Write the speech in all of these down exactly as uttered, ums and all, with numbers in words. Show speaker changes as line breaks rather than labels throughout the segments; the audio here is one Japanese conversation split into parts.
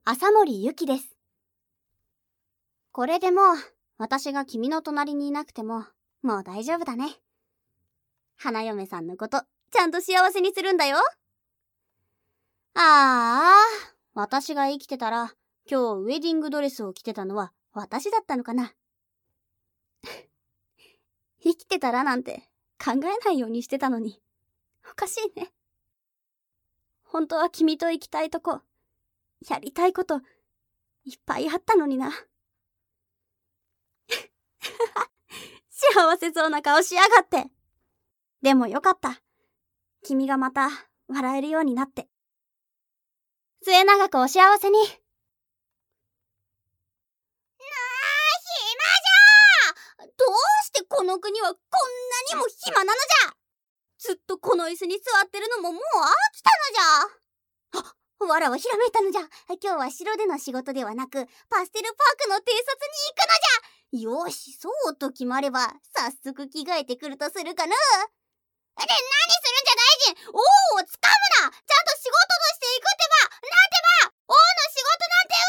浅森ゆきです。これでもう、私が君の隣にいなくても、もう大丈夫だね。花嫁さんのこと、ちゃんと幸せにするんだよ。ああ、私が生きてたら、今日ウェディングドレスを着てたのは私だったのかな。生きてたらなんて考えないようにしてたのに、おかしいね。本当は君と行きたいとこ、やりたいこと、いっぱいあったのにな。幸せそうな顔しやがって。でもよかった。君がまた笑えるようになって。末永くお幸せに。なあ、暇じゃー。どうしてこの国はこんなにも暇なのじゃ。ずっとこの椅子に座ってるのももう飽きたのじゃ。あ、わらはひらめいたのじゃ。今日は城での仕事ではなく、パステルパークの偵察に行くのじゃ。よし、そうと決まれば、早速着替えてくるとするかな。で、何するんじゃ大臣。王をつかむな。ちゃんと仕事として行くってば。なんてば。王の仕事なんて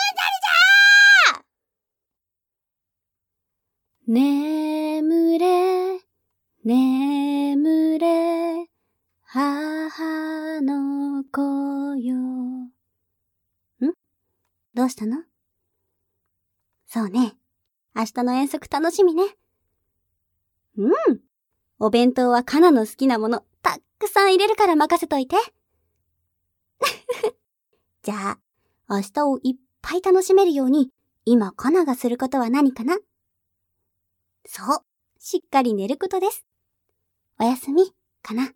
うんざりじゃー。眠れ、眠れ、母の子よ。ん？どうしたの？そうね。明日の遠足楽しみね。うん。お弁当はカナの好きなものたっくさん入れるから任せといて。じゃあ、明日をいっぱい楽しめるように、今カナがすることは何かな？そう、しっかり寝ることです。おやすみ、カナ。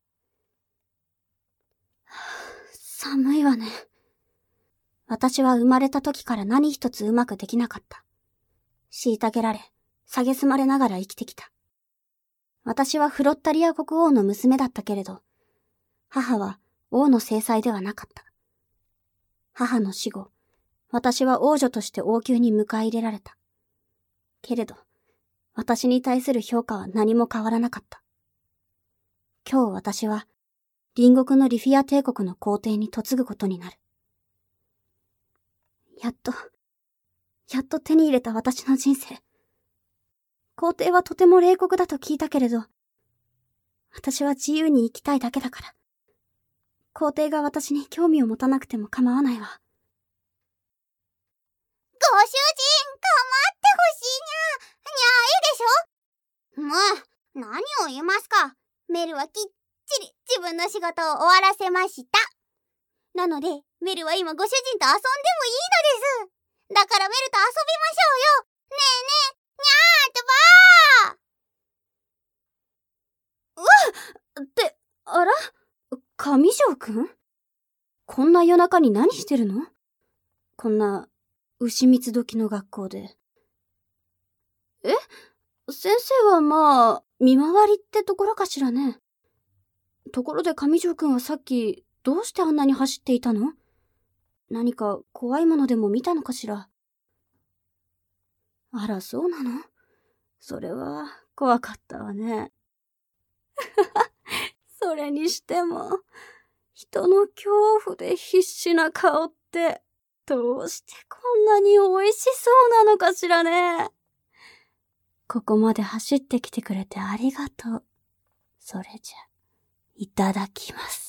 寒いわね。私は生まれた時から何一つうまくできなかった。虐げられ、蔑まれながら生きてきた。私はフロッタリア国王の娘だったけれど、母は王の正妻ではなかった。母の死後、私は王女として王宮に迎え入れられた。けれど、私に対する評価は何も変わらなかった。今日私は、隣国のリフィア帝国の皇帝に嫁ぐことになる。やっと、やっと手に入れた私の人生。皇帝はとても冷酷だと聞いたけれど、私は自由に生きたいだけだから。皇帝が私に興味を持たなくても構わないわ。ご主人、構ってほしいにゃ。にゃいいでしょ。もう、何を言いますか。メルはきっちり自分の仕事を終わらせました。なので、メルは今ご主人と遊んでもいいのです。だからメルと遊びましょうよ。ねえねえ、にゃーってばー。うわっって、あら？上条くん？こんな夜中に何してるの？こんな、牛蜜時の学校で。え？先生はまあ、見回りってところかしらね。ところで上条くんはさっき、どうしてあんなに走っていたの？何か怖いものでも見たのかしら。あら、そうなの？それは、怖かったわね。それにしても、人の恐怖で必死な顔って、どうしてこんなに美味しそうなのかしらね。ここまで走ってきてくれてありがとう。それじゃ、いただきます。